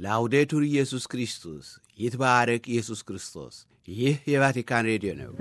ላውዴቱር ኢየሱስ ክርስቶስ ይትባረክ ኢየሱስ ክርስቶስ። ይህ የቫቲካን ሬዲዮ ነው።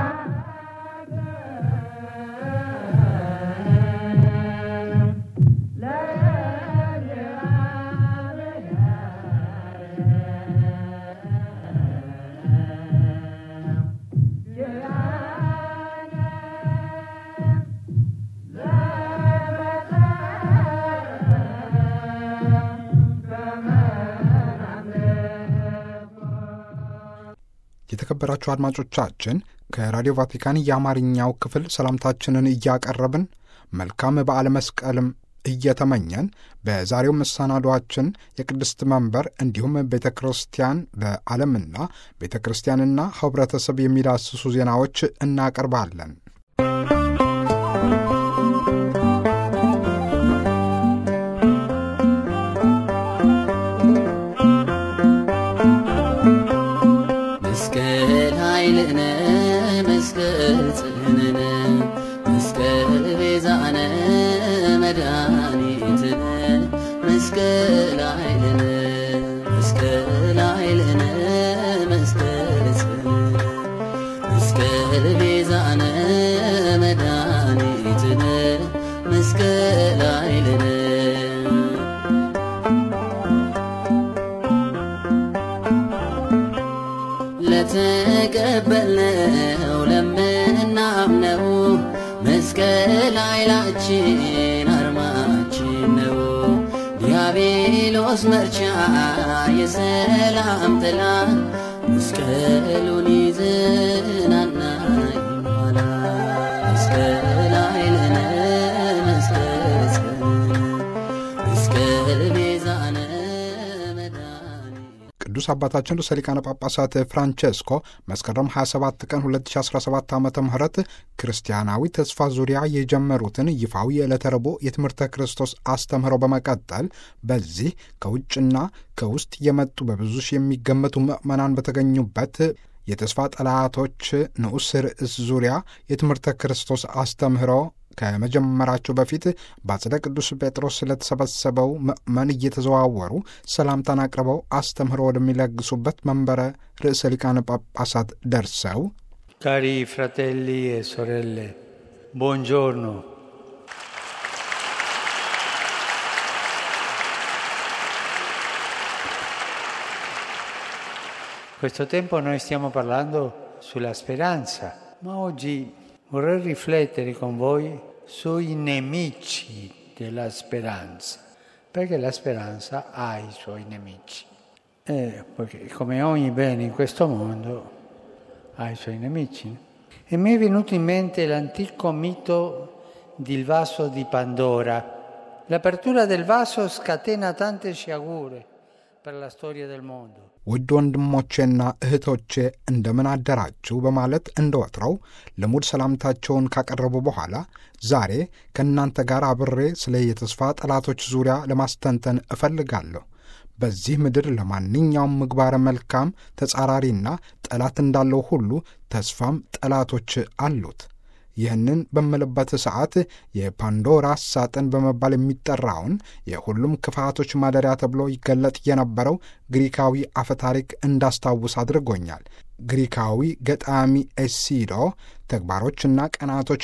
የተከበራችሁ አድማጮቻችን ከራዲዮ ቫቲካን የአማርኛው ክፍል ሰላምታችንን እያቀረብን መልካም በዓለ መስቀልም እየተመኘን በዛሬው መሰናዷችን የቅድስት መንበር እንዲሁም ቤተ ክርስቲያን በዓለምና ቤተ ክርስቲያንና ኅብረተሰብ የሚዳስሱ ዜናዎች እናቀርባለን። ለተቀበልነው ለምናምነው መስቀል ኃይላችን አርማችን ነው። ዲያብሎስ መርቻ የሰላም ጥላ መስቀሉን ይዘናና ይሟላ። መስቀል ኃይልነ መስቀል ቤዛነ ቅዱስ አባታችን ርዕሰ ሊቃነ ጳጳሳት ፍራንቼስኮ መስከረም 27 ቀን 2017 ዓ.ም ክርስቲያናዊ ተስፋ ዙሪያ የጀመሩትን ይፋዊ የዕለተ ረቡዕ የትምህርተ ክርስቶስ አስተምህሮ በመቀጠል በዚህ ከውጭና ከውስጥ የመጡ በብዙ ሺህ የሚገመቱ ምዕመናን በተገኙበት የተስፋ ጠላቶች ንዑስ ርዕስ ዙሪያ የትምህርተ ክርስቶስ አስተምህሮ ከመጀመራቸው በፊት በአጽደ ቅዱስ ጴጥሮስ ስለተሰበሰበው ምዕመን እየተዘዋወሩ ሰላምታን አቅርበው አስተምህሮ ወደሚለግሱበት መንበረ ርዕሰ ሊቃነ ጳጳሳት ደርሰው ካሪ ፍራቴሊ e sorelle buongiorno. Questo tempo noi stiamo parlando sulla speranza, ma oggi vorrei riflettere con voi sui nemici della speranza, perché la speranza ha i suoi nemici. Perché come ogni bene in questo mondo ha i suoi nemici. E mi è venuto in mente l'antico mito del vaso di Pandora. L'apertura del vaso scatena tante sciagure per la storia del mondo. ውድ ወንድሞቼና እህቶቼ እንደምን አደራችሁ በማለት እንደወትረው ለሙድ ሰላምታቸውን ካቀረቡ በኋላ ዛሬ ከእናንተ ጋር አብሬ ስለ የተስፋ ጠላቶች ዙሪያ ለማስተንተን እፈልጋለሁ። በዚህ ምድር ለማንኛውም ምግባረ መልካም ተጻራሪና ጠላት እንዳለው ሁሉ ተስፋም ጠላቶች አሉት። ይህንን በምልበት ሰዓት የፓንዶራ ሳጥን በመባል የሚጠራውን የሁሉም ክፋቶች ማደሪያ ተብሎ ይገለጥ የነበረው ግሪካዊ አፈታሪክ እንዳስታውስ አድርጎኛል። ግሪካዊ ገጣሚ ኤሲዶ ተግባሮችና ቀናቶች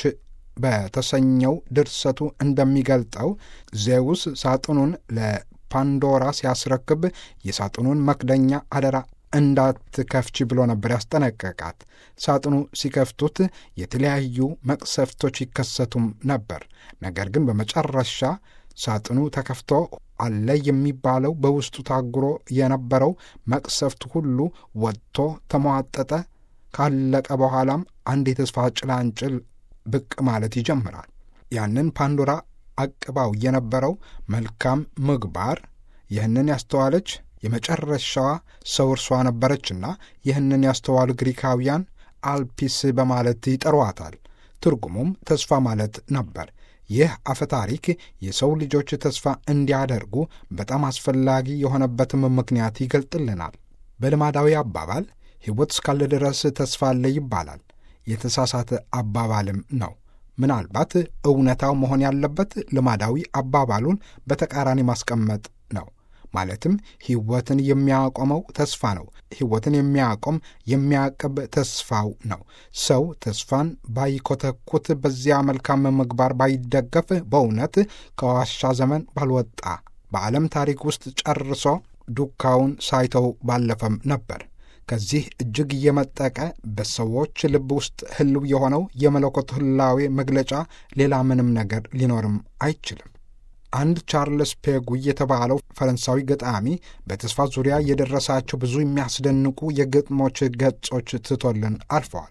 በተሰኘው ድርሰቱ እንደሚገልጠው ዜውስ ሳጥኑን ለፓንዶራ ሲያስረክብ የሳጥኑን መክደኛ አደራ እንዳትከፍቺ ብሎ ነበር ያስጠነቀቃት። ሳጥኑ ሲከፍቱት የተለያዩ መቅሰፍቶች ይከሰቱም ነበር። ነገር ግን በመጨረሻ ሳጥኑ ተከፍቶ አለ የሚባለው በውስጡ ታጉሮ የነበረው መቅሰፍት ሁሉ ወጥቶ ተሟጠጠ። ካለቀ በኋላም አንድ የተስፋ ጭላንጭል ብቅ ማለት ይጀምራል። ያንን ፓንዶራ አቅባው የነበረው መልካም ምግባር ይህንን ያስተዋለች የመጨረሻዋ ሰው እርሷ ነበረችና ይህንን ያስተዋሉ ግሪካውያን አልፒስ በማለት ይጠሯታል። ትርጉሙም ተስፋ ማለት ነበር። ይህ አፈታሪክ የሰው ልጆች ተስፋ እንዲያደርጉ በጣም አስፈላጊ የሆነበትም ምክንያት ይገልጥልናል። በልማዳዊ አባባል ሕይወት እስካለ ድረስ ተስፋ አለ ይባላል። የተሳሳተ አባባልም ነው። ምናልባት እውነታው መሆን ያለበት ልማዳዊ አባባሉን በተቃራኒ ማስቀመጥ ነው። ማለትም ሕይወትን የሚያቆመው ተስፋ ነው። ሕይወትን የሚያቆም የሚያቅብ ተስፋው ነው። ሰው ተስፋን ባይኮተኩት፣ በዚያ መልካም ምግባር ባይደገፍ፣ በእውነት ከዋሻ ዘመን ባልወጣ፣ በዓለም ታሪክ ውስጥ ጨርሶ ዱካውን ሳይተው ባለፈም ነበር። ከዚህ እጅግ እየመጠቀ በሰዎች ልብ ውስጥ ሕልው የሆነው የመለኮት ሕላዌ መግለጫ ሌላ ምንም ነገር ሊኖርም አይችልም። አንድ ቻርልስ ፔጉይ የተባለው ፈረንሳዊ ገጣሚ በተስፋ ዙሪያ የደረሳቸው ብዙ የሚያስደንቁ የግጥሞች ገጾች ትቶልን አልፈዋል።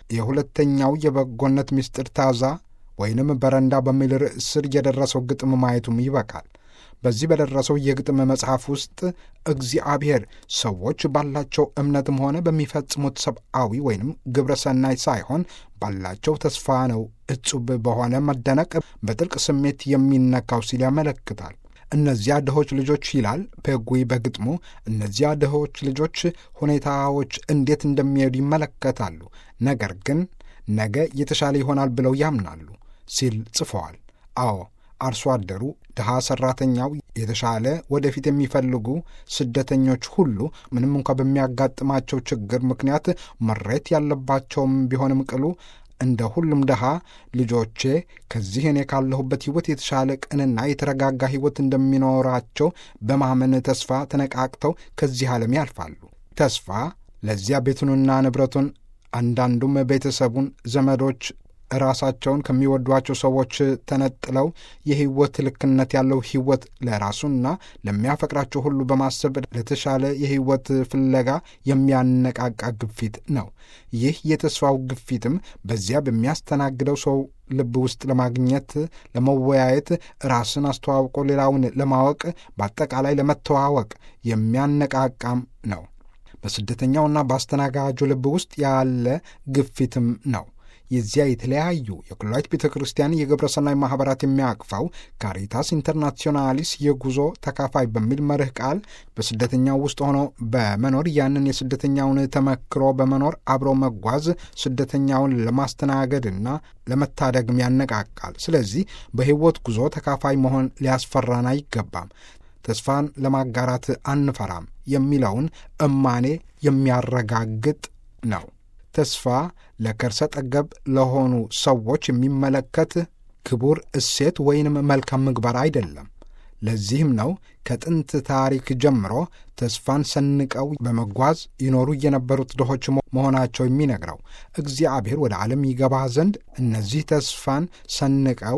የሁለተኛው የበጎነት ምስጢር ታዛ ወይንም በረንዳ በሚል ርዕስ ስር የደረሰው ግጥም ማየቱም ይበቃል። በዚህ በደረሰው የግጥም መጽሐፍ ውስጥ እግዚአብሔር ሰዎች ባላቸው እምነትም ሆነ በሚፈጽሙት ሰብአዊ ወይንም ግብረ ሰናይ ሳይሆን ባላቸው ተስፋ ነው እጹብ በሆነ መደነቅ በጥልቅ ስሜት የሚነካው ሲል ያመለክታል። እነዚያ ድሆች ልጆች ይላል ፔጉይ በግጥሙ፣ እነዚያ ድሆች ልጆች ሁኔታዎች እንዴት እንደሚሄዱ ይመለከታሉ፣ ነገር ግን ነገ የተሻለ ይሆናል ብለው ያምናሉ ሲል ጽፈዋል። አዎ አርሶ አደሩ፣ ድሃ ሠራተኛው፣ የተሻለ ወደፊት የሚፈልጉ ስደተኞች ሁሉ ምንም እንኳ በሚያጋጥማቸው ችግር ምክንያት መሬት ያለባቸውም ቢሆንም ቅሉ እንደ ሁሉም ድሃ ልጆቼ ከዚህ እኔ ካለሁበት ሕይወት የተሻለ ቅንና የተረጋጋ ሕይወት እንደሚኖራቸው በማመን ተስፋ ተነቃቅተው ከዚህ ዓለም ያልፋሉ። ተስፋ ለዚያ ቤቱንና ንብረቱን፣ አንዳንዱም ቤተሰቡን፣ ዘመዶች ራሳቸውን ከሚወዷቸው ሰዎች ተነጥለው የሕይወት ልክነት ያለው ሕይወት ለራሱና ለሚያፈቅራቸው ሁሉ በማሰብ ለተሻለ የሕይወት ፍለጋ የሚያነቃቃ ግፊት ነው። ይህ የተስፋው ግፊትም በዚያ በሚያስተናግደው ሰው ልብ ውስጥ ለማግኘት፣ ለመወያየት፣ ራስን አስተዋውቆ ሌላውን ለማወቅ፣ በአጠቃላይ ለመተዋወቅ የሚያነቃቃም ነው። በስደተኛውና በአስተናጋጁ ልብ ውስጥ ያለ ግፊትም ነው። የዚያ የተለያዩ የኩላዊት ቤተ ክርስቲያን የግብረ ሰናይ ማኅበራት የሚያቅፋው ካሪታስ ኢንተርናሲዮናሊስ የጉዞ ተካፋይ በሚል መርህ ቃል በስደተኛው ውስጥ ሆኖ በመኖር ያንን የስደተኛውን ተመክሮ በመኖር አብሮ መጓዝ ስደተኛውን ለማስተናገድና ለመታደግም ያነቃቃል። ስለዚህ በሕይወት ጉዞ ተካፋይ መሆን ሊያስፈራን አይገባም። ተስፋን ለማጋራት አንፈራም የሚለውን እማኔ የሚያረጋግጥ ነው። ተስፋ ለከርሰ ጠገብ ለሆኑ ሰዎች የሚመለከት ክቡር እሴት ወይንም መልካም ምግባር አይደለም። ለዚህም ነው ከጥንት ታሪክ ጀምሮ ተስፋን ሰንቀው በመጓዝ ይኖሩ የነበሩት ድሆች መሆናቸው የሚነግረው። እግዚአብሔር ወደ ዓለም ይገባ ዘንድ እነዚህ ተስፋን ሰንቀው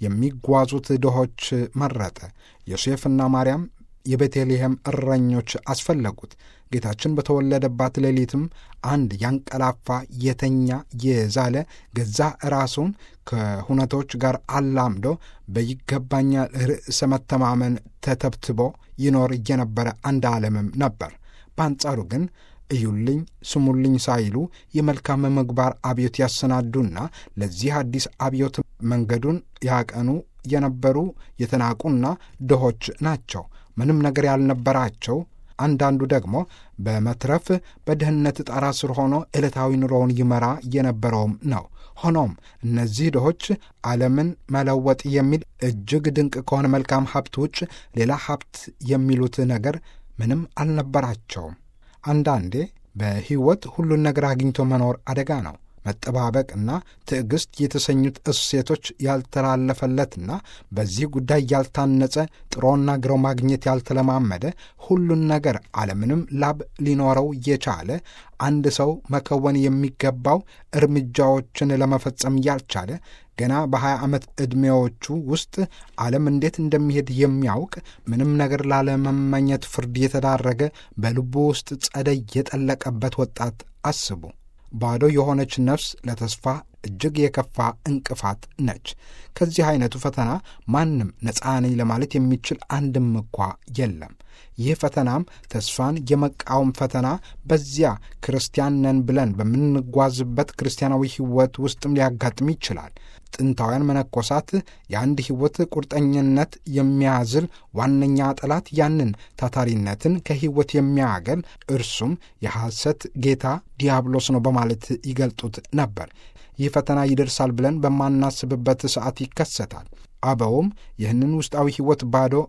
የሚጓዙት ድሆች መረጠ። ዮሴፍና ማርያም የቤተልሔም እረኞች አስፈለጉት። ጌታችን በተወለደባት ሌሊትም አንድ ያንቀላፋ፣ የተኛ፣ የዛለ ገዛ ራሱን ከሁነቶች ጋር አላምዶ በይገባኛል ርዕሰ መተማመን ተተብትቦ ይኖር የነበረ አንድ ዓለምም ነበር። በአንጻሩ ግን እዩልኝ ስሙልኝ ሳይሉ የመልካም ምግባር አብዮት ያሰናዱና ለዚህ አዲስ አብዮት መንገዱን ያቀኑ የነበሩ የተናቁና ድሆች ናቸው። ምንም ነገር ያልነበራቸው፣ አንዳንዱ ደግሞ በመትረፍ በድህነት ጣራ ስር ሆኖ ዕለታዊ ኑሮውን ይመራ የነበረውም ነው። ሆኖም እነዚህ ድሆች ዓለምን መለወጥ የሚል እጅግ ድንቅ ከሆነ መልካም ሀብት ውጭ ሌላ ሀብት የሚሉት ነገር ምንም አልነበራቸውም። አንዳንዴ በሕይወት ሁሉን ነገር አግኝቶ መኖር አደጋ ነው። መጠባበቅና ትዕግሥት የተሰኙት እሴቶች ያልተላለፈለትና በዚህ ጉዳይ ያልታነጸ፣ ጥሮና ግሮ ማግኘት ያልተለማመደ፣ ሁሉን ነገር አለምንም ላብ ሊኖረው የቻለ አንድ ሰው መከወን የሚገባው እርምጃዎችን ለመፈጸም ያልቻለ፣ ገና በ20 ዓመት ዕድሜዎቹ ውስጥ ዓለም እንዴት እንደሚሄድ የሚያውቅ፣ ምንም ነገር ላለመመኘት ፍርድ የተዳረገ፣ በልቡ ውስጥ ጸደይ የጠለቀበት ወጣት አስቡ። ባዶ የሆነች ነፍስ ለተስፋ እጅግ የከፋ እንቅፋት ነች። ከዚህ አይነቱ ፈተና ማንም ነፃ ነኝ ለማለት የሚችል አንድም እንኳ የለም። ይህ ፈተናም ተስፋን የመቃወም ፈተና በዚያ ክርስቲያን ነን ብለን በምንጓዝበት ክርስቲያናዊ ሕይወት ውስጥም ሊያጋጥም ይችላል። ጥንታውያን መነኮሳት የአንድ ሕይወት ቁርጠኝነት የሚያዝል ዋነኛ ጠላት ያንን ታታሪነትን ከሕይወት የሚያገል እርሱም የሐሰት ጌታ ዲያብሎስ ነው በማለት ይገልጡት ነበር። ይህ ፈተና ይደርሳል ብለን በማናስብበት ሰዓት ይከሰታል። አበውም ይህንን ውስጣዊ ሕይወት ባዶ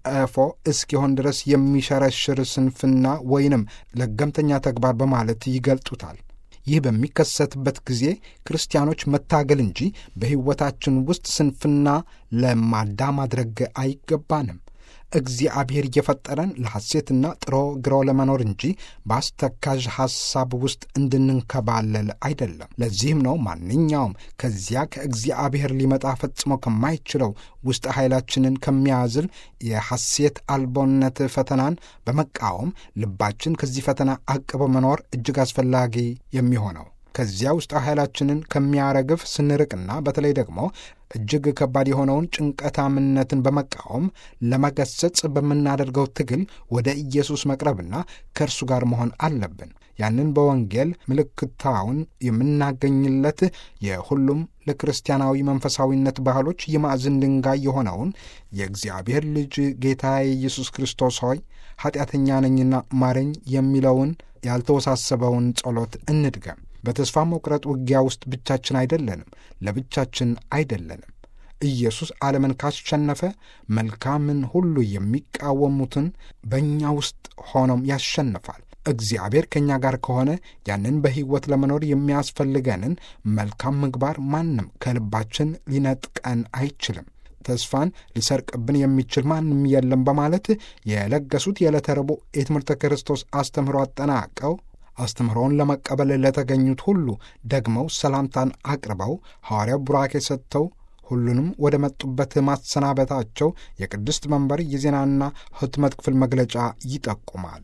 ቀፎ እስኪሆን ድረስ የሚሸረሽር ስንፍና ወይንም ለገምተኛ ተግባር በማለት ይገልጡታል። ይህ በሚከሰትበት ጊዜ ክርስቲያኖች መታገል እንጂ በሕይወታችን ውስጥ ስንፍና ለማዳ ማድረግ አይገባንም። እግዚአብሔር እየፈጠረን ለሐሴትና ጥሮ ግሮ ለመኖር እንጂ በአስተካዥ ሐሳብ ውስጥ እንድንንከባለል አይደለም። ለዚህም ነው ማንኛውም ከዚያ ከእግዚአብሔር ሊመጣ ፈጽሞ ከማይችለው ውስጥ ኃይላችንን ከሚያዝል የሐሴት አልቦነት ፈተናን በመቃወም ልባችን ከዚህ ፈተና አቅቦ መኖር እጅግ አስፈላጊ የሚሆነው። ከዚያ ውስጥ ኃይላችንን ከሚያረግፍ ስንርቅና በተለይ ደግሞ እጅግ ከባድ የሆነውን ጭንቀታምነትን በመቃወም ለመገሰጽ በምናደርገው ትግል ወደ ኢየሱስ መቅረብና ከእርሱ ጋር መሆን አለብን። ያንን በወንጌል ምልክታውን የምናገኝለት የሁሉም ለክርስቲያናዊ መንፈሳዊነት ባህሎች የማዕዘን ድንጋይ የሆነውን የእግዚአብሔር ልጅ ጌታ ኢየሱስ ክርስቶስ ሆይ ኃጢአተኛ ነኝና ማረኝ የሚለውን ያልተወሳሰበውን ጸሎት እንድገም። በተስፋ መቁረጥ ውጊያ ውስጥ ብቻችን አይደለንም፣ ለብቻችን አይደለንም። ኢየሱስ ዓለምን ካሸነፈ መልካምን ሁሉ የሚቃወሙትን በእኛ ውስጥ ሆኖም ያሸንፋል። እግዚአብሔር ከእኛ ጋር ከሆነ ያንን በሕይወት ለመኖር የሚያስፈልገንን መልካም ምግባር ማንም ከልባችን ሊነጥቀን አይችልም። ተስፋን ሊሰርቅብን የሚችል ማንም የለም በማለት የለገሱት የዕለተ ረቡዕ የትምህርተ ክርስቶስ አስተምህሮ አጠናቀው አስተምህሮውን ለመቀበል ለተገኙት ሁሉ ደግመው ሰላምታን አቅርበው ሐዋርያው ቡራኬ ሰጥተው ሁሉንም ወደ መጡበት ማሰናበታቸው የቅድስት መንበር የዜናና ሕትመት ክፍል መግለጫ ይጠቁማል።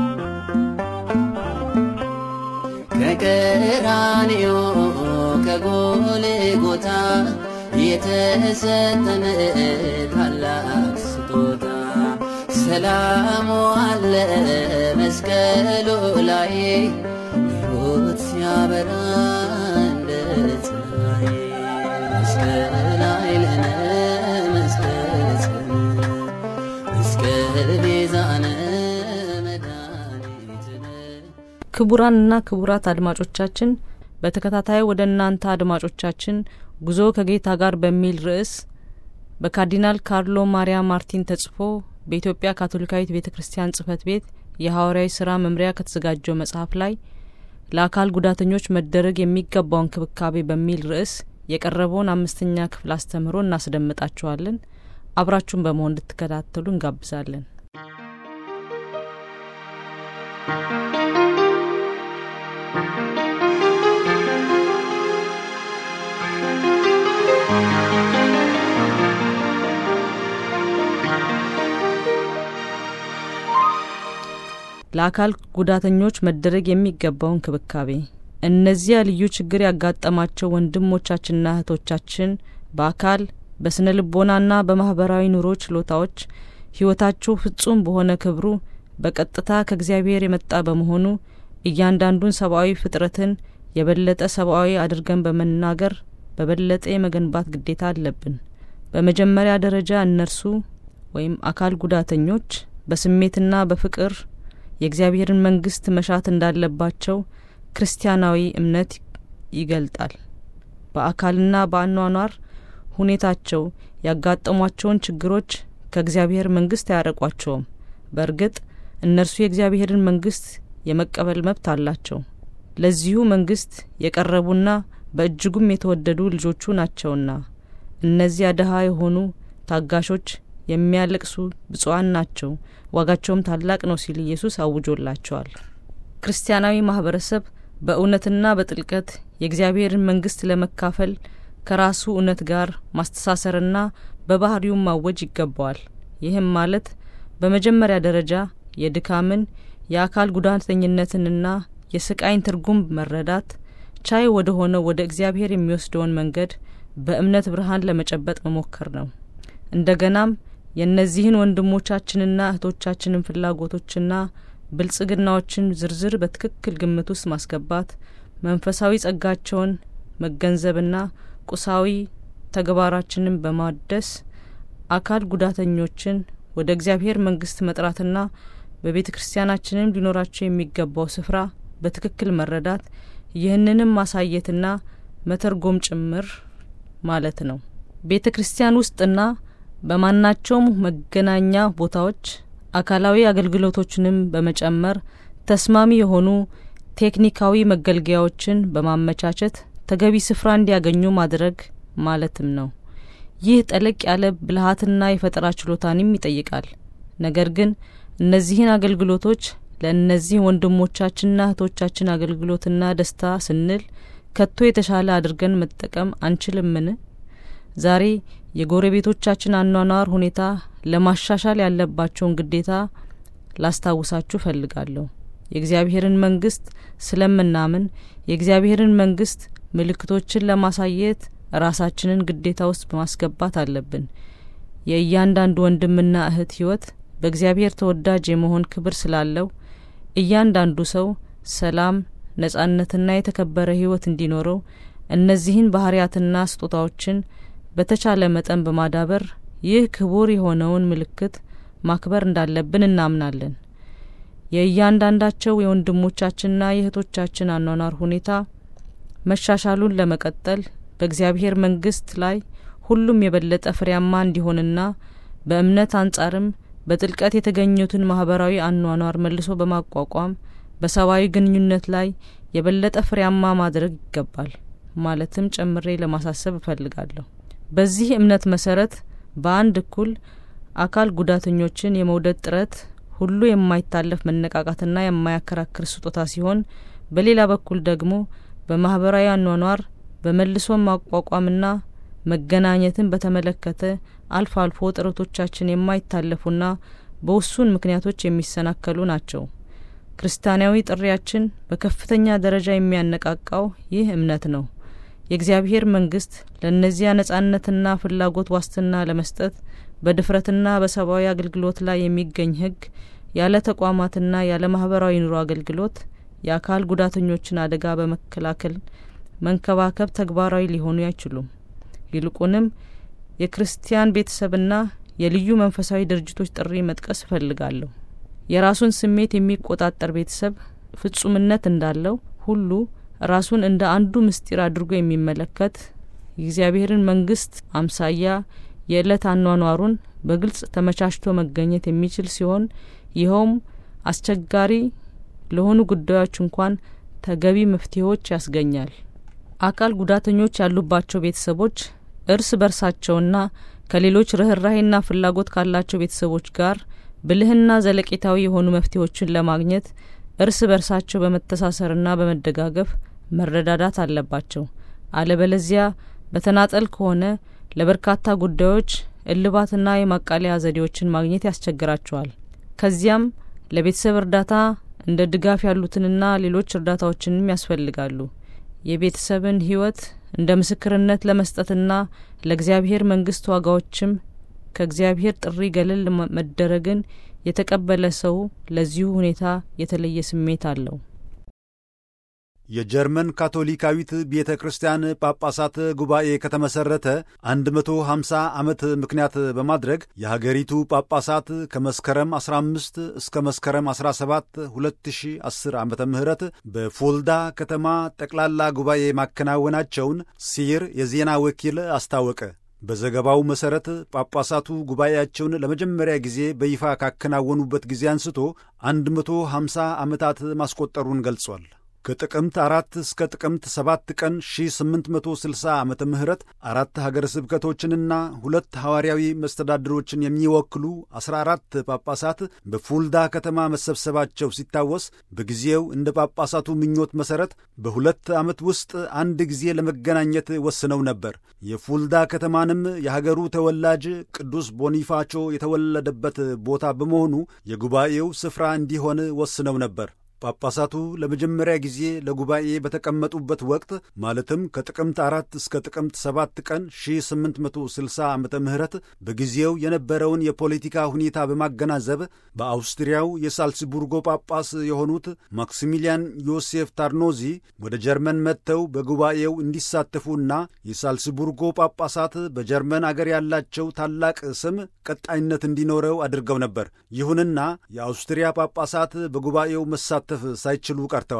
ከቀራንዮ ከጎልጎታ የተሰጠን ታላቅ ስጦታ ሰላሙ አለ መስቀሉ ላይ ሕይወት ሲያበራ እንደ ፀሐይ መስቀል ላይ ለነ መስቀል ቤዛነ መድኃኒትነ። ክቡራንና ክቡራት አድማጮቻችን በተከታታይ ወደ እናንተ አድማጮቻችን ጉዞ ከጌታ ጋር በሚል ርዕስ በካርዲናል ካርሎ ማሪያ ማርቲን ተጽፎ በኢትዮጵያ ካቶሊካዊት ቤተክርስቲያን ጽሕፈት ቤት የሐዋርያዊ ሥራ መምሪያ ከተዘጋጀው መጽሐፍ ላይ ለአካል ጉዳተኞች መደረግ የሚገባውን ክብካቤ በሚል ርዕስ የቀረበውን 5ኛ ክፍል አስተምህሮ እናስደምጣችኋለን። አብራችሁን በመሆን እንድትከታተሉ እንጋብዛለን። ለአካል ጉዳተኞች መደረግ የሚገባውን ክብካቤ። እነዚያ ልዩ ችግር ያጋጠማቸው ወንድሞቻችንና እህቶቻችን በአካል በስነ ልቦናና በማህበራዊ ኑሮ ችሎታዎች ሕይወታቸው ፍጹም በሆነ ክብሩ በቀጥታ ከእግዚአብሔር የመጣ በመሆኑ እያንዳንዱን ሰብአዊ ፍጥረትን የበለጠ ሰብአዊ አድርገን በመናገር በበለጠ የመገንባት ግዴታ አለብን። በመጀመሪያ ደረጃ እነርሱ ወይም አካል ጉዳተኞች በስሜትና በፍቅር የእግዚአብሔርን መንግስት መሻት እንዳለባቸው ክርስቲያናዊ እምነት ይገልጣል። በአካልና በአኗኗር ሁኔታቸው ያጋጠሟቸውን ችግሮች ከእግዚአብሔር መንግስት አያረቋቸውም። በእርግጥ እነርሱ የእግዚአብሔርን መንግስት የመቀበል መብት አላቸው። ለዚሁ መንግስት የቀረቡና በእጅጉም የተወደዱ ልጆቹ ናቸውና እነዚያ ደሃ የሆኑ ታጋሾች የሚያለቅሱ ብፁዓን ናቸው፣ ዋጋቸውም ታላቅ ነው ሲል ኢየሱስ አውጆላቸዋል። ክርስቲያናዊ ማህበረሰብ በእውነትና በጥልቀት የእግዚአብሔርን መንግስት ለመካፈል ከራሱ እውነት ጋር ማስተሳሰርና በባህሪው ማወጅ ይገባዋል። ይህም ማለት በመጀመሪያ ደረጃ የድካምን የአካል ጉዳተኝነትንና የስቃይን ትርጉም መረዳት ቻይ ወደ ሆነው ወደ እግዚአብሔር የሚወስደውን መንገድ በእምነት ብርሃን ለመጨበጥ መሞከር ነው። እንደገናም የእነዚህን ወንድሞቻችንና እህቶቻችንን ፍላጎቶችና ብልጽግናዎችን ዝርዝር በትክክል ግምት ውስጥ ማስገባት፣ መንፈሳዊ ጸጋቸውን መገንዘብና ቁሳዊ ተግባራችንን በማደስ አካል ጉዳተኞችን ወደ እግዚአብሔር መንግስት መጥራትና በቤተ ክርስቲያናችንም ሊኖራቸው የሚገባው ስፍራ በትክክል መረዳት፣ ይህንንም ማሳየትና መተርጎም ጭምር ማለት ነው። ቤተ ክርስቲያን ውስጥና በማናቸውም መገናኛ ቦታዎች አካላዊ አገልግሎቶችንም በመጨመር ተስማሚ የሆኑ ቴክኒካዊ መገልገያዎችን በማመቻቸት ተገቢ ስፍራ እንዲያገኙ ማድረግ ማለትም ነው። ይህ ጠለቅ ያለ ብልሃትና የፈጠራ ችሎታንም ይጠይቃል። ነገር ግን እነዚህን አገልግሎቶች ለእነዚህ ወንድሞቻችንና እህቶቻችን አገልግሎትና ደስታ ስንል ከቶ የተሻለ አድርገን መጠቀም አንችልምን? ዛሬ የጎረቤቶቻችን አኗኗር ሁኔታ ለማሻሻል ያለባቸውን ግዴታ ላስታውሳችሁ ፈልጋለሁ። የእግዚአብሔርን መንግስት ስለምናምን የእግዚአብሔርን መንግስት ምልክቶችን ለማሳየት ራሳችንን ግዴታ ውስጥ በማስገባት አለብን። የእያንዳንዱ ወንድምና እህት ህይወት በእግዚአብሔር ተወዳጅ የመሆን ክብር ስላለው እያንዳንዱ ሰው ሰላም፣ ነጻነትና የተከበረ ህይወት እንዲኖረው እነዚህን ባህሪያትና ስጦታዎችን በተቻለ መጠን በማዳበር ይህ ክቡር የሆነውን ምልክት ማክበር እንዳለብን እናምናለን። የእያንዳንዳቸው የወንድሞቻችንና የእህቶቻችን አኗኗር ሁኔታ መሻሻሉን ለመቀጠል በእግዚአብሔር መንግስት ላይ ሁሉም የበለጠ ፍሬያማ እንዲሆንና በእምነት አንጻርም በጥልቀት የተገኙትን ማህበራዊ አኗኗር መልሶ በማቋቋም በሰዋዊ ግንኙነት ላይ የበለጠ ፍሬያማ ማድረግ ይገባል ማለትም ጨምሬ ለማሳሰብ እፈልጋለሁ። በዚህ እምነት መሰረት በአንድ እኩል አካል ጉዳተኞችን የመውደድ ጥረት ሁሉ የማይታለፍ መነቃቃትና የማያከራክር ስጦታ ሲሆን፣ በሌላ በኩል ደግሞ በማህበራዊ አኗኗር በመልሶ ማቋቋምና መገናኘትን በተመለከተ አልፎ አልፎ ጥረቶቻችን የማይታለፉና በውሱን ምክንያቶች የሚሰናከሉ ናቸው። ክርስቲያናዊ ጥሪያችን በከፍተኛ ደረጃ የሚያነቃቃው ይህ እምነት ነው። የእግዚአብሔር መንግስት ለእነዚያ ነጻነትና ፍላጎት ዋስትና ለመስጠት በድፍረትና በሰብአዊ አገልግሎት ላይ የሚገኝ ህግ ያለ ተቋማትና ያለ ማህበራዊ ኑሮ አገልግሎት የአካል ጉዳተኞችን አደጋ በመከላከል መንከባከብ ተግባራዊ ሊሆኑ አይችሉም። ይልቁንም የክርስቲያን ቤተሰብና የልዩ መንፈሳዊ ድርጅቶች ጥሪ መጥቀስ እፈልጋለሁ። የራሱን ስሜት የሚቆጣጠር ቤተሰብ ፍጹምነት እንዳለው ሁሉ ራሱን እንደ አንዱ ምስጢር አድርጎ የሚመለከት የእግዚአብሔርን መንግስት አምሳያ የዕለት አኗኗሩን በግልጽ ተመቻችቶ መገኘት የሚችል ሲሆን ይኸውም አስቸጋሪ ለሆኑ ጉዳዮች እንኳን ተገቢ መፍትሄዎች ያስገኛል። አካል ጉዳተኞች ያሉባቸው ቤተሰቦች እርስ በርሳቸውና ከሌሎች ርህራሄና ፍላጎት ካላቸው ቤተሰቦች ጋር ብልህና ዘለቄታዊ የሆኑ መፍትሄዎችን ለማግኘት እርስ በርሳቸው በመተሳሰርና በመደጋገፍ መረዳዳት አለባቸው። አለበለዚያ በተናጠል ከሆነ ለበርካታ ጉዳዮች እልባትና የማቃለያ ዘዴዎችን ማግኘት ያስቸግራቸዋል። ከዚያም ለቤተሰብ እርዳታ እንደ ድጋፍ ያሉትንና ሌሎች እርዳታዎችንም ያስፈልጋሉ። የቤተሰብን ህይወት እንደ ምስክርነት ለመስጠትና ለእግዚአብሔር መንግስት ዋጋዎችም ከእግዚአብሔር ጥሪ ገለል መደረግን የተቀበለ ሰው ለዚሁ ሁኔታ የተለየ ስሜት አለው። የጀርመን ካቶሊካዊት ቤተ ክርስቲያን ጳጳሳት ጉባኤ ከተመሰረተ 150 ዓመት ምክንያት በማድረግ የሀገሪቱ ጳጳሳት ከመስከረም 15 እስከ መስከረም 17 2010 ዓመተ ምህረት በፎልዳ ከተማ ጠቅላላ ጉባኤ ማከናወናቸውን ሲር የዜና ወኪል አስታወቀ። በዘገባው መሰረት ጳጳሳቱ ጉባኤያቸውን ለመጀመሪያ ጊዜ በይፋ ካከናወኑበት ጊዜ አንስቶ 150 ዓመታት ማስቆጠሩን ገልጿል። ከጥቅምት 4 እስከ ጥቅምት 7 ቀን 1860 ዓመተ ምህረት 4 ሀገረ ስብከቶችንና 2 ሐዋርያዊ መስተዳድሮችን የሚወክሉ 14 ጳጳሳት በፉልዳ ከተማ መሰብሰባቸው ሲታወስ፣ በጊዜው እንደ ጳጳሳቱ ምኞት መሠረት በ2 ዓመት ውስጥ አንድ ጊዜ ለመገናኘት ወስነው ነበር። የፉልዳ ከተማንም የሀገሩ ተወላጅ ቅዱስ ቦኒፋቾ የተወለደበት ቦታ በመሆኑ የጉባኤው ስፍራ እንዲሆን ወስነው ነበር። ጳጳሳቱ ለመጀመሪያ ጊዜ ለጉባኤ በተቀመጡበት ወቅት ማለትም ከጥቅምት 4 እስከ ጥቅምት 7 ቀን 1860 ዓመተ ምህረት በጊዜው የነበረውን የፖለቲካ ሁኔታ በማገናዘብ በአውስትሪያው የሳልስቡርጎ ጳጳስ የሆኑት ማክሲሚሊያን ዮሴፍ ታርኖዚ ወደ ጀርመን መጥተው በጉባኤው እንዲሳተፉና የሳልስቡርጎ ጳጳሳት በጀርመን አገር ያላቸው ታላቅ ስም ቀጣይነት እንዲኖረው አድርገው ነበር። ይሁንና የአውስትሪያ ጳጳሳት በጉባኤው መሳተፍ ሳይችሉ ቀርተዋል።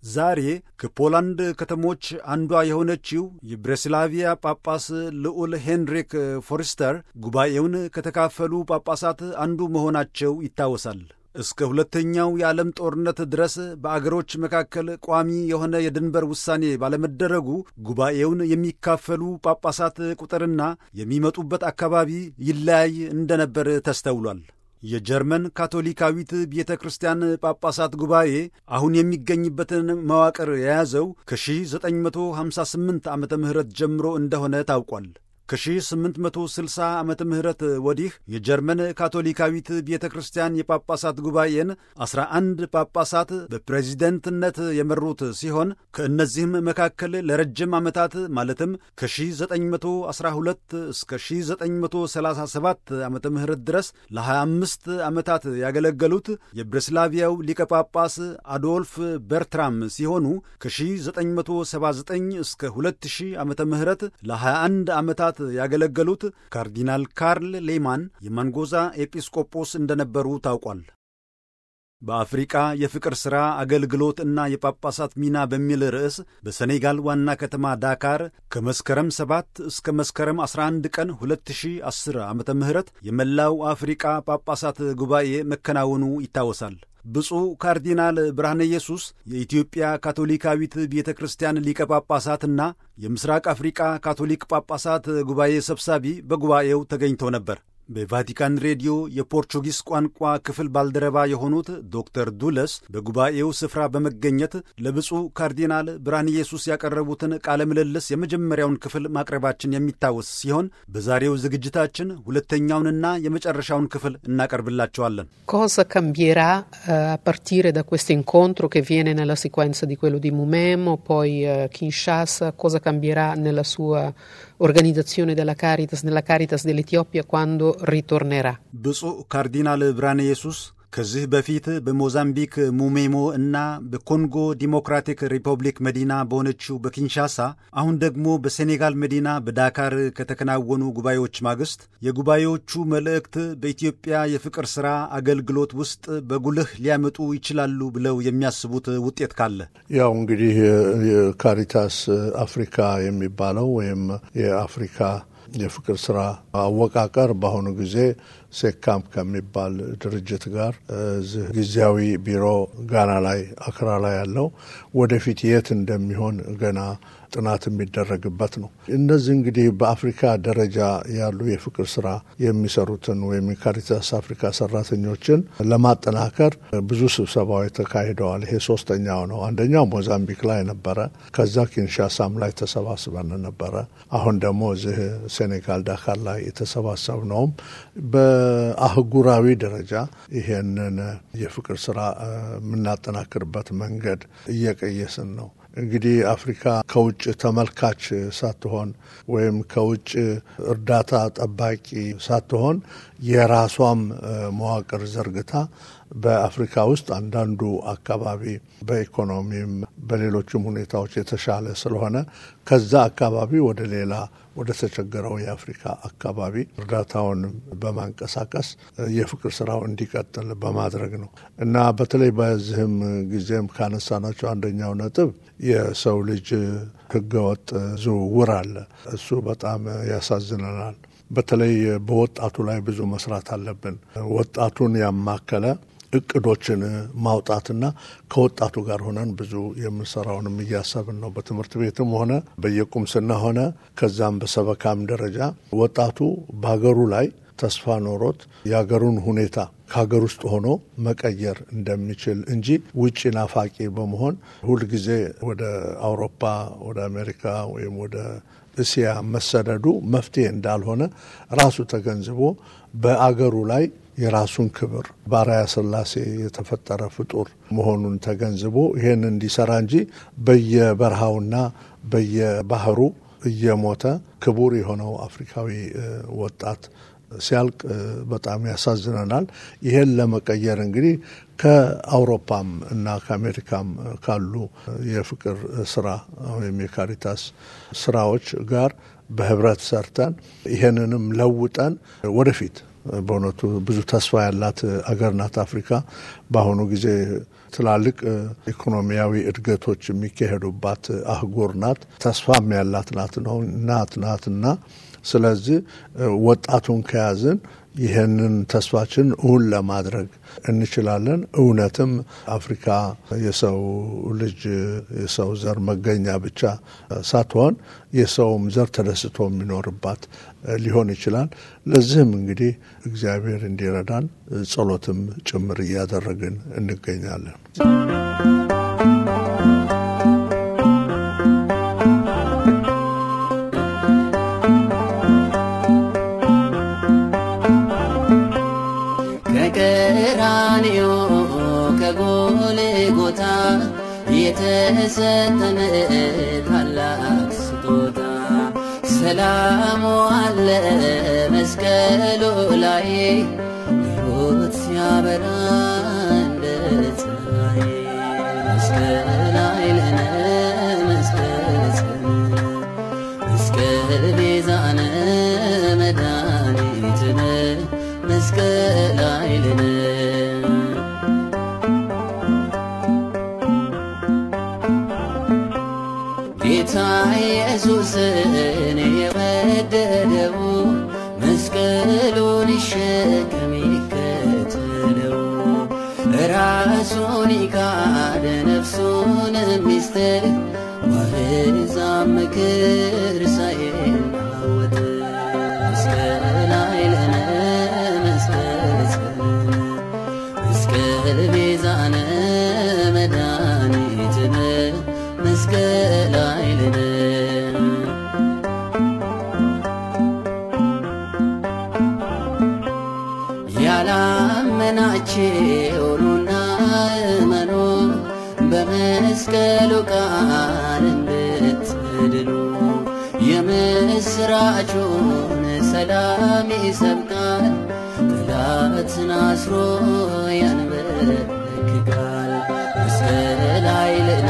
ዛሬ ከፖላንድ ከተሞች አንዷ የሆነችው የብሬስላቪያ ጳጳስ ልዑል ሄንሪክ ፎርስተር ጉባኤውን ከተካፈሉ ጳጳሳት አንዱ መሆናቸው ይታወሳል። እስከ ሁለተኛው የዓለም ጦርነት ድረስ በአገሮች መካከል ቋሚ የሆነ የድንበር ውሳኔ ባለመደረጉ ጉባኤውን የሚካፈሉ ጳጳሳት ቁጥርና የሚመጡበት አካባቢ ይለያይ እንደነበር ተስተውሏል። የጀርመን ካቶሊካዊት ቤተ ክርስቲያን ጳጳሳት ጉባኤ አሁን የሚገኝበትን መዋቅር የያዘው ከ1958 ዓመተ ምህረት ጀምሮ እንደሆነ ታውቋል። ከ1860 ዓመተ ምህረት ወዲህ የጀርመን ካቶሊካዊት ቤተ ክርስቲያን የጳጳሳት ጉባኤን 11 ጳጳሳት በፕሬዚደንትነት የመሩት ሲሆን ከእነዚህም መካከል ለረጅም ዓመታት ማለትም ከ1912 እስከ 1937 ዓመተ ምህረት ድረስ ለ25 ዓመታት ያገለገሉት የብሬስላቪያው ሊቀ ጳጳስ አዶልፍ በርትራም ሲሆኑ ከ1979 እስከ 2000 ዓመተ ምህረት ለ21 ዓመታት ያገለገሉት ካርዲናል ካርል ሌማን የማንጎዛ ኤጲስቆጶስ እንደነበሩ ታውቋል። በአፍሪቃ የፍቅር ሥራ አገልግሎት እና የጳጳሳት ሚና በሚል ርዕስ በሴኔጋል ዋና ከተማ ዳካር ከመስከረም 7 እስከ መስከረም 11 ቀን 2010 ዓመተ ምህረት የመላው አፍሪቃ ጳጳሳት ጉባኤ መከናወኑ ይታወሳል። ብፁዕ ካርዲናል ብርሃነ ኢየሱስ የኢትዮጵያ ካቶሊካዊት ቤተ ክርስቲያን ሊቀ ጳጳሳትና የምስራቅ አፍሪቃ ካቶሊክ ጳጳሳት ጉባኤ ሰብሳቢ በጉባኤው ተገኝተው ነበር። በቫቲካን ሬዲዮ የፖርቹጊስ ቋንቋ ክፍል ባልደረባ የሆኑት ዶክተር ዱለስ በጉባኤው ስፍራ በመገኘት ለብፁዕ ካርዲናል ብርሃነ ኢየሱስ ያቀረቡትን ቃለ ምልልስ የመጀመሪያውን ክፍል ማቅረባችን የሚታወስ ሲሆን በዛሬው ዝግጅታችን ሁለተኛውንና የመጨረሻውን ክፍል እናቀርብላቸዋለን። Cosa cambierà a partire da questo incontro che viene nella sequenza di quello di Mumemo, poi Kinshasa, cosa cambierà nella sua organizzazione della Caritas, nella Caritas dell'Etiopia quando ritornerà? ብፁዕ ካርዲናል ብርሃነ ኢየሱስ ከዚህ በፊት በሞዛምቢክ ሙሜሞ እና በኮንጎ ዲሞክራቲክ ሪፐብሊክ መዲና በሆነችው በኪንሻሳ አሁን ደግሞ በሴኔጋል መዲና በዳካር ከተከናወኑ ጉባኤዎች ማግስት የጉባኤዎቹ መልእክት በኢትዮጵያ የፍቅር ሥራ አገልግሎት ውስጥ በጉልህ ሊያመጡ ይችላሉ ብለው የሚያስቡት ውጤት ካለ? ያው እንግዲህ ካሪታስ አፍሪካ የሚባለው ወይም የአፍሪካ የፍቅር ሥራ አወቃቀር በአሁኑ ጊዜ ሴካም ከሚባል ድርጅት ጋር ጊዜያዊ ቢሮ ጋና ላይ አክራ ላይ ያለው ወደፊት የት እንደሚሆን ገና ጥናት የሚደረግበት ነው። እነዚህ እንግዲህ በአፍሪካ ደረጃ ያሉ የፍቅር ሥራ የሚሰሩትን ወይም የካሪታስ አፍሪካ ሰራተኞችን ለማጠናከር ብዙ ስብሰባዎች ተካሂደዋል። ይሄ ሶስተኛው ነው። አንደኛው ሞዛምቢክ ላይ ነበረ። ከዛ ኪንሻሳም ላይ ተሰባስበን ነበረ። አሁን ደግሞ እዚህ ሴኔጋል ዳካር ላይ የተሰባሰብነውም በአህጉራዊ ደረጃ ይሄንን የፍቅር ሥራ የምናጠናክርበት መንገድ እየቀየስን ነው። እንግዲህ አፍሪካ ከውጭ ተመልካች ሳትሆን ወይም ከውጭ እርዳታ ጠባቂ ሳትሆን የራሷም መዋቅር ዘርግታ በአፍሪካ ውስጥ አንዳንዱ አካባቢ በኢኮኖሚም በሌሎችም ሁኔታዎች የተሻለ ስለሆነ ከዛ አካባቢ ወደ ሌላ ወደ ተቸገረው የአፍሪካ አካባቢ እርዳታውን በማንቀሳቀስ የፍቅር ሥራው እንዲቀጥል በማድረግ ነው እና በተለይ በዚህም ጊዜም ካነሳናቸው አንደኛው ነጥብ የሰው ልጅ ሕገወጥ ዝውውር አለ። እሱ በጣም ያሳዝነናል። በተለይ በወጣቱ ላይ ብዙ መስራት አለብን። ወጣቱን ያማከለ እቅዶችን ማውጣትና ከወጣቱ ጋር ሆነን ብዙ የምንሰራውንም እያሰብን ነው። በትምህርት ቤትም ሆነ በየቁምስና ሆነ ከዛም በሰበካም ደረጃ ወጣቱ በሀገሩ ላይ ተስፋ ኖሮት የሀገሩን ሁኔታ ከሀገር ውስጥ ሆኖ መቀየር እንደሚችል እንጂ ውጭ ናፋቂ በመሆን ሁልጊዜ ወደ አውሮፓ፣ ወደ አሜሪካ ወይም ወደ እስያ መሰደዱ መፍትሄ እንዳልሆነ ራሱ ተገንዝቦ በአገሩ ላይ የራሱን ክብር ባሪያ ሥላሴ የተፈጠረ ፍጡር መሆኑን ተገንዝቦ ይሄን እንዲሰራ እንጂ በየበረሃውና በየባህሩ እየሞተ ክቡር የሆነው አፍሪካዊ ወጣት ሲያልቅ በጣም ያሳዝነናል። ይሄን ለመቀየር እንግዲህ ከአውሮፓም እና ከአሜሪካም ካሉ የፍቅር ሥራ ወይም የካሪታስ ሥራዎች ጋር በህብረት ሰርተን ይሄንንም ለውጠን ወደፊት በእውነቱ ብዙ ተስፋ ያላት አገር ናት አፍሪካ። በአሁኑ ጊዜ ትላልቅ ኢኮኖሚያዊ እድገቶች የሚካሄዱባት አህጉር ናት። ተስፋም ያላት ናትና ስለዚህ ወጣቱን ከያዝን ይህንን ተስፋችን እውን ለማድረግ እንችላለን። እውነትም አፍሪካ የሰው ልጅ የሰው ዘር መገኛ ብቻ ሳትሆን የሰውም ዘር ተደስቶ የሚኖርባት ሊሆን ይችላል። ለዚህም እንግዲህ እግዚአብሔር እንዲረዳን ጸሎትም ጭምር እያደረግን እንገኛለን። ከቀራንዮ ከጎልጎታ የተሰጠን ታላቅ ስጦታ ሰላሙ አለ መስቀሉ ላይ ሕይወት ሲያበራ እንደ ፀሐይ መስቀል ኃይልነ መስቀል ቤዛነ መድኃኒትነ መስቀል ኃይልነ ጌታ ኢየሱስን የወደደው መስቀሉን ይሸከም ይከተለው ራሱን ይካደ ነፍሱን ሚስጥር ባሕዛብ ምክር ሳይናወጥ መስቀል ኃይልነ መስቀል ቤዛነ መድኃኒትነ መስቀል ኃይልነ ያላመናችሁ ኑና እመኑ በመስቀሉ ቃል እንድትድኑ የምስራቹን ሰላም ይሰብካል ጠላትን አስሮ ያንበረክካል መስቀል ኃይልነ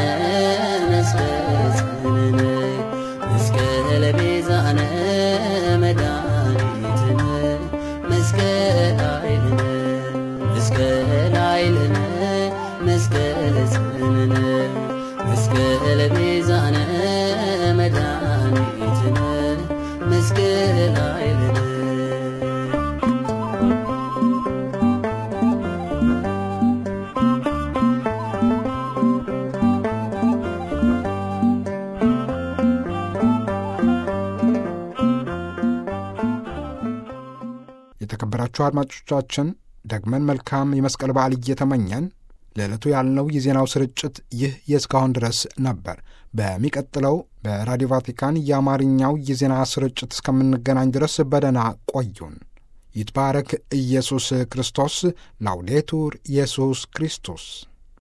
መስቀል ቤዛነ መድኃኒትነ መስቀል ኃይልነ መስቀል ጽንዕነ መስቀል ቤዛነ መድኃኒትነ መስቀል ኃይልነ የተከበራችሁ አድማጮቻችን ደግመን መልካም የመስቀል በዓል እየተመኘን ለዕለቱ ያልነው የዜናው ስርጭት ይህ የእስካሁን ድረስ ነበር። በሚቀጥለው በራዲዮ ቫቲካን የአማርኛው የዜና ስርጭት እስከምንገናኝ ድረስ በደህና ቆዩን። ይትባረክ ኢየሱስ ክርስቶስ። ላውዴቱር ኢየሱስ ክርስቶስ